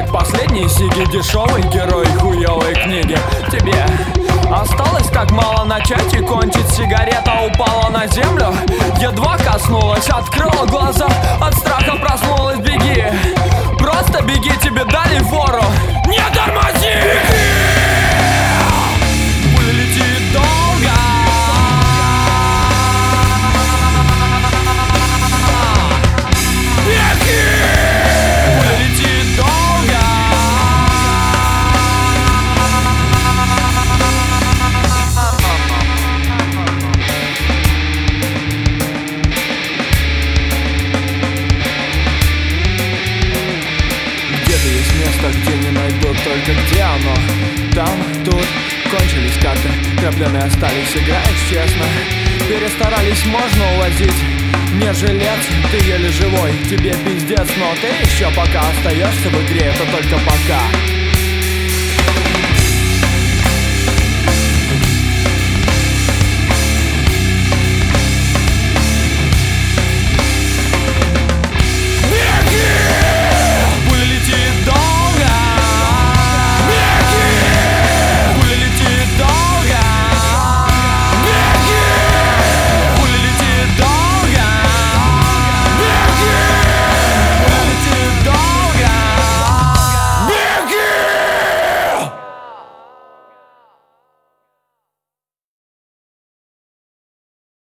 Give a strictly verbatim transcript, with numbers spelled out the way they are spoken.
как последние сиги, дешевый герой хуёвой книги. Тебе осталось так мало начать и кончить. Сигарета упала на землю, едва коснулась, открыла глаза, от страха проснулась. Беги, просто беги, тебе дали фору. Не тормози! Пуля летит долго. Беги! Пуля летит долго. Где-то есть место, где не найдут, только где оно? Там, тут, кончились карты, крапленые остались, играешь честно. Перестарались, можно увозить. Не жилец, ты еле живой, тебе пиздец, но ты еще пока остаешься в игре, это только пока.